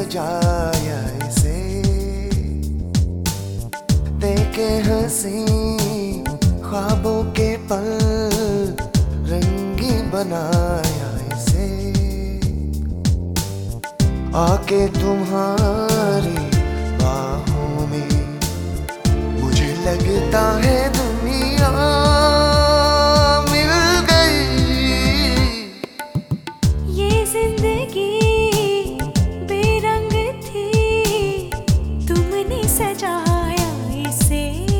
सजाया इसे, देखे हंसी ख्वाबों के पल, रंगी बनाया इसे। आके तुम्हारी बाहों में मुझे लगता है दुनिया मिल गई। ये जिंदगी बेरंग थी, तुमने सजाया इसे,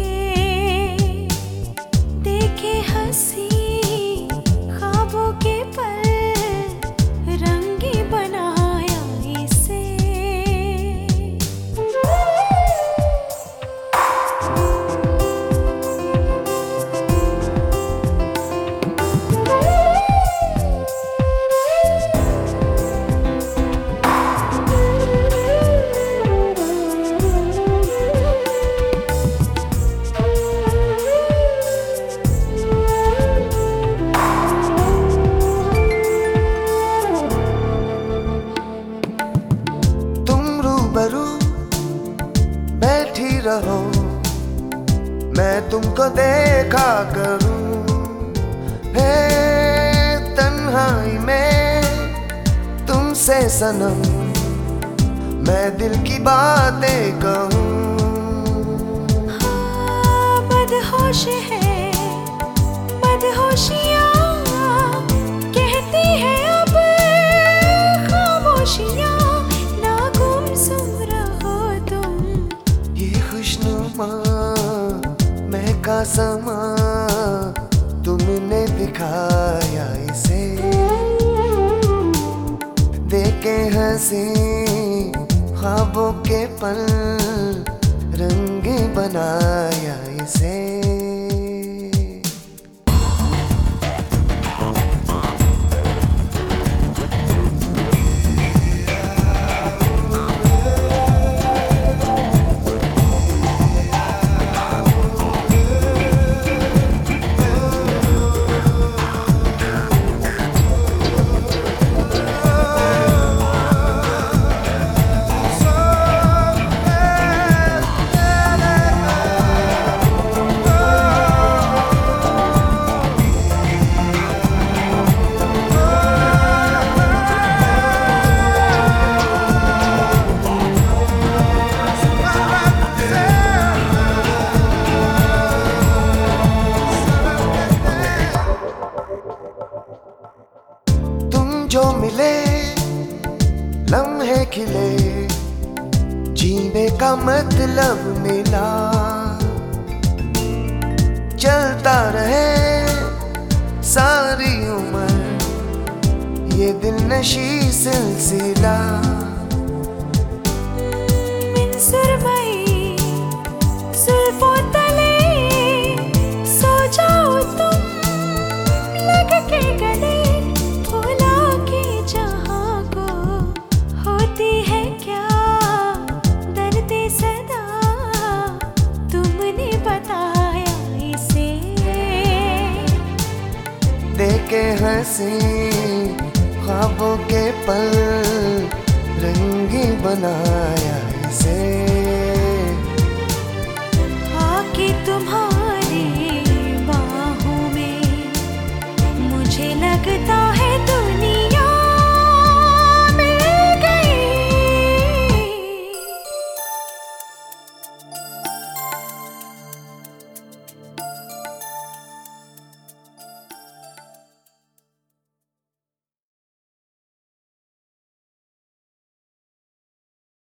देखे हंसी ख्वाबों के पल, रंगी बनाया इसे। बैठी रहो, मैं तुमको देखा करूं, है तन्हाई में तुमसे सनम, मैं दिल की बातें कहूं। हाँ, मदहोश है मदहोशियाँ, कहती है अब खामोशियाँ, महका समा तुमने दिखाया इसे, देखे हंसी ख्वाबों के पल, रंगी बनाया इसे। जो मिले लम्हे खिले, जीने का मतलब मिला, चलता रहे सारी उम्र ये दिल नशी सिलसिला। सुरमई जुल्फों तले सो जाओ तुम, लग के गले देखे हंसी ख्वाबों के पल, रंगी बनाया इसे। आके तुम्हारा